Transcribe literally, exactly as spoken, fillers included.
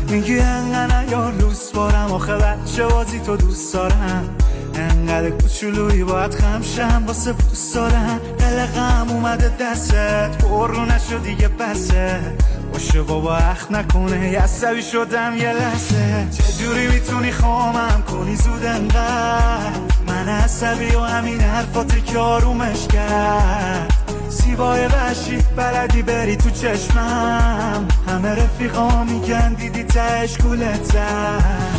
میگی انقدر یا لوس بارم، آخه بچه بازی تو دوست دارم. انقدر کوچولویی باید خمشم واسه پوست دارم. قلقم اومده دستت پر رو نشو دیگه بسه. باشه بابا اخ نکنه عصبی شدم یه لحظه. چجوری میتونی خامم کنی زود انقدر؟ من عصبی و همین حرفاتی که آرومش کرد. زیبای وحشی بلدی بری تو چشمم. همه رفیقا میگن دیدی تهش گولت زد.